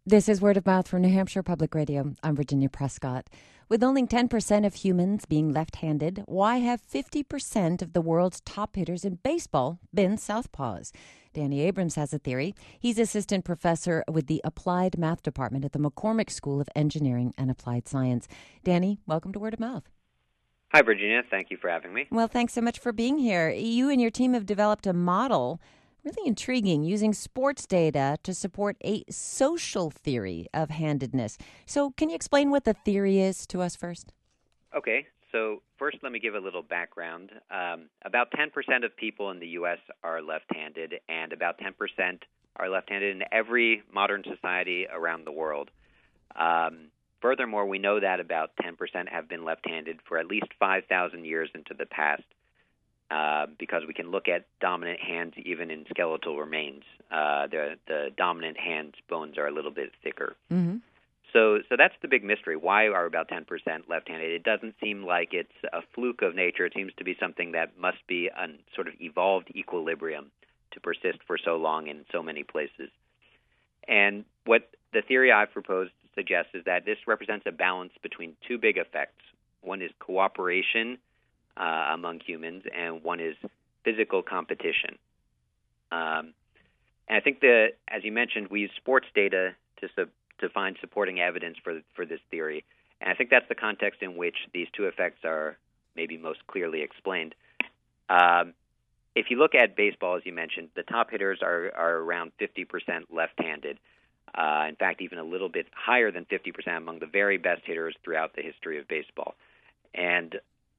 This is Word of Mouth from New Hampshire Public Radio. I'm Virginia Prescott. With only 10% of humans being left-handed, why have 50% of the world's top hitters in baseball been southpaws? Danny Abrams has a theory. He's assistant professor with the Applied Math Department at the McCormick School of Engineering and Applied Science. Danny, welcome to Word of Mouth. Hi, Virginia. Thank you for having me. Well, thanks so much for being here. You and your team have developed a model, really intriguing, using sports data to support a social theory of handedness. So can you explain what the theory is to us first? Okay, so first let me give a little background. About 10% of people in the U.S. are left-handed, and about 10% are left-handed in every modern society around the world. Furthermore, we know that about 10% have been left-handed for at least 5,000 years into the past. Because we can look at dominant hands even in skeletal remains. The dominant hand's bones are a little bit thicker. Mm-hmm. So that's the big mystery. Why are about 10% left-handed? It doesn't seem like it's a fluke of nature. It seems to be something that must be a sort of evolved equilibrium to persist for so long in so many places. And what the theory I've proposed suggests is that this represents a balance between two big effects. One is cooperation among humans, and one is physical competition. And I think that, as you mentioned, we use sports data to find supporting evidence for this theory. And I think that's the context in which these two effects are maybe most clearly explained. If you look at baseball, as you mentioned, the top hitters are around 50% left-handed. In fact, even a little bit higher than 50% among the very best hitters throughout the history of baseball. And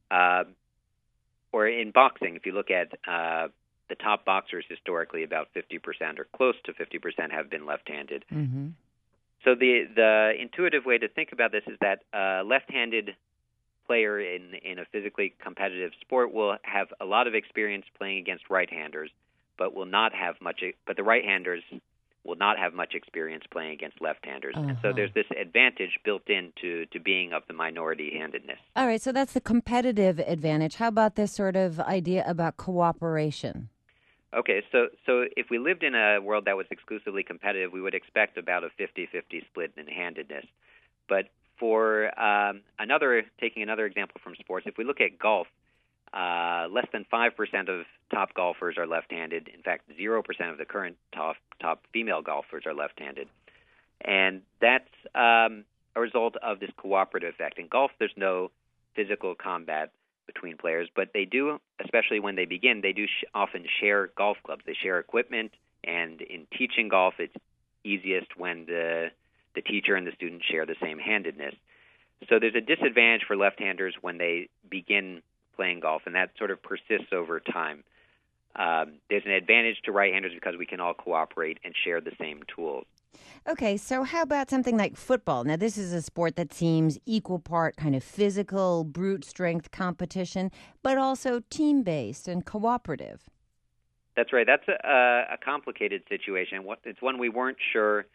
or in boxing, if you look at the top boxers historically, about 50% or close to 50% have been left-handed. Mm-hmm. So the intuitive way to think about this is that a left-handed player in a physically competitive sport will have a lot of experience playing against right-handers, but the right-handers will not have much experience playing against left-handers. Uh-huh. And so there's this advantage built into being of the minority-handedness. All right, so that's the competitive advantage. How about this sort of idea about cooperation? Okay, so if we lived in a world that was exclusively competitive, we would expect about a 50-50 split in handedness. But for taking another example from sports, if we look at golf, less than 5% of top golfers are left-handed. In fact, 0% of the current top female golfers are left-handed. And that's a result of this cooperative effect. In golf, there's no physical combat between players, but they do, especially when they begin, they do often share golf clubs. They share equipment, and in teaching golf, it's easiest when the teacher and the student share the same handedness. So there's a disadvantage for left-handers when they begin playing golf, and that sort of persists over time. There's an advantage to right-handers because we can all cooperate and share the same tools. Okay, so how about something like football? Now, this is a sport that seems equal part kind of physical, brute strength competition, but also team-based and cooperative. That's right. That's a complicated situation. It's one we weren't sure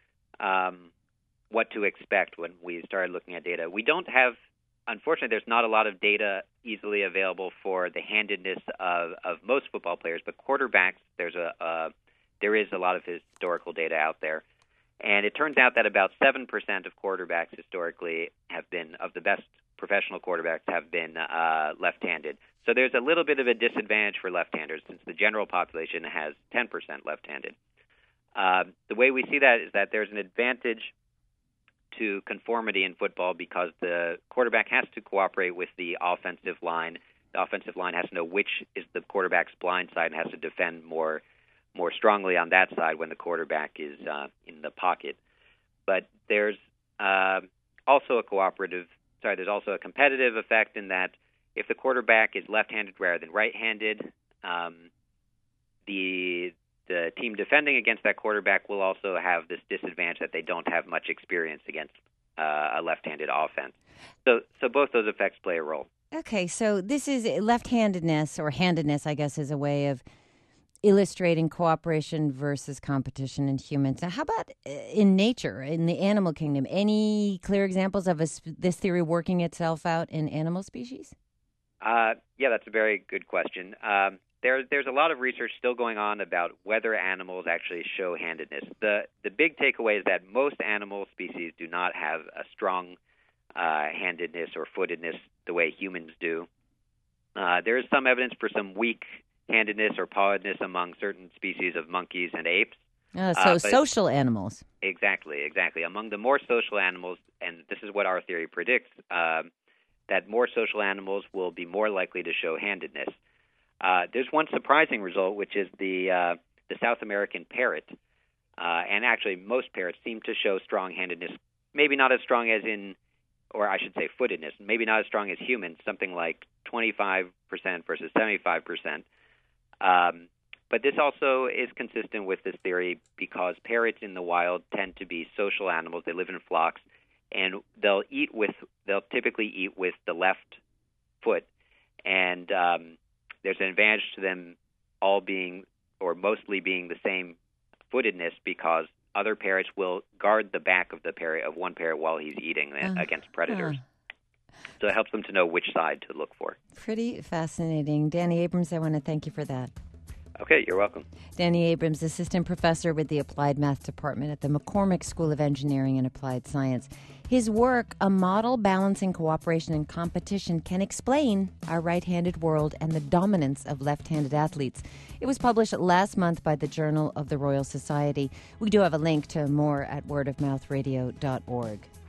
what to expect when we started looking at data. We don't have, unfortunately, there's not a lot of data easily available for the handedness of most football players, but quarterbacks, there is a lot of historical data out there. And it turns out that about 7% of quarterbacks historically of the best professional quarterbacks have been left-handed. So there's a little bit of a disadvantage for left-handers since the general population has 10% left-handed. The way we see that is that there's an advantage to conformity in football because the quarterback has to cooperate with the offensive line. The offensive line has to know which is the quarterback's blind side and has to defend more strongly on that side when the quarterback is in the pocket. But there's also a competitive effect in that if the quarterback is left-handed rather than right-handed, the team defending against that quarterback will also have this disadvantage that they don't have much experience against a left-handed offense. So both those effects play a role. Okay, so this is left-handedness, or handedness, I guess, is a way of illustrating cooperation versus competition in humans. Now, how about in nature, in the animal kingdom? Any clear examples of this theory working itself out in animal species? Yeah, that's a very good question. there's a lot of research still going on about whether animals actually show handedness. The big takeaway is that most animal species do not have a strong handedness or footedness the way humans do. There is some evidence for some weak handedness or pawedness among certain species of monkeys and apes. So social animals. Exactly. Among the more social animals, and this is what our theory predicts, that more social animals will be more likely to show handedness. There's one surprising result, which is the South American parrot, and actually most parrots seem to show strong handedness, maybe not as strong as in, or I should say footedness, maybe not as strong as humans, something like 25% versus 75%. But this also is consistent with this theory because parrots in the wild tend to be social animals. They live in flocks, and they'll typically eat with the left foot, and there's an advantage to them all being or mostly being the same footedness because other parrots will guard the back of one parrot while he's eating against predators. So it helps them to know which side to look for. Pretty fascinating. Danny Abrams, I want to thank you for that. Okay, you're welcome. Danny Abrams, assistant professor with the Applied Math Department at the McCormick School of Engineering and Applied Science. His work, A Model Balancing Cooperation and Competition, can explain our right-handed world and the dominance of left-handed athletes. It was published last month by the Journal of the Royal Society. We do have a link to more at wordofmouthradio.org.